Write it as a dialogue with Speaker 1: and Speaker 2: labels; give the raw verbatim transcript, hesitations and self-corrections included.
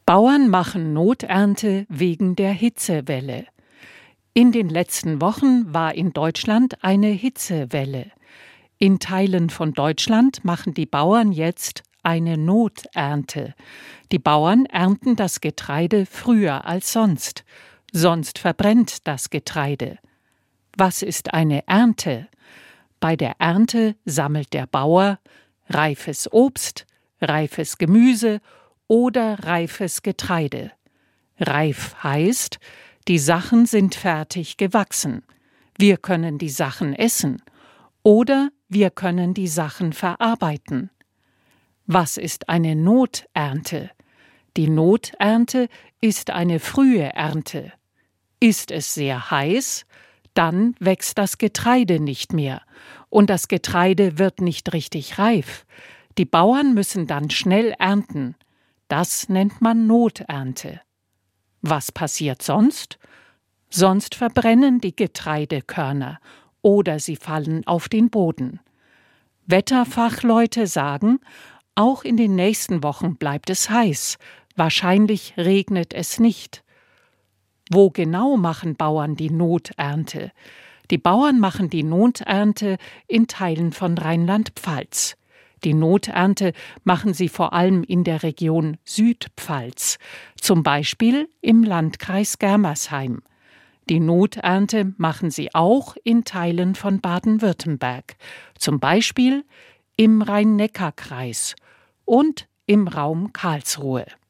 Speaker 1: Bauern machen Noternte wegen der Hitzewelle. In den letzten Wochen war in Deutschland eine Hitzewelle. In Teilen von Deutschland machen die Bauern jetzt eine Noternte. Die Bauern ernten das Getreide früher als sonst. Sonst verbrennt das Getreide. Was ist eine Ernte? Bei der Ernte sammelt der Bauer reifes Obst, reifes Gemüse oder reifes Getreide. Reif heißt, die Sachen sind fertig gewachsen. Wir können die Sachen essen oder wir können die Sachen verarbeiten. Was ist eine Noternte? Die Noternte ist eine frühe Ernte. Ist es sehr heiß, dann wächst das Getreide nicht mehr und das Getreide wird nicht richtig reif. Die Bauern müssen dann schnell ernten. Das nennt man Noternte. Was passiert sonst? Sonst verbrennen die Getreidekörner oder sie fallen auf den Boden. Wetterfachleute sagen, auch in den nächsten Wochen bleibt es heiß. Wahrscheinlich regnet es nicht. Wo genau machen Bauern die Noternte? Die Bauern machen die Noternte in Teilen von Rheinland-Pfalz. Die Noternte machen sie vor allem in der Region Südpfalz, zum Beispiel im Landkreis Germersheim. Die Noternte machen sie auch in Teilen von Baden-Württemberg, zum Beispiel im Rhein-Neckar-Kreis und im Raum Karlsruhe.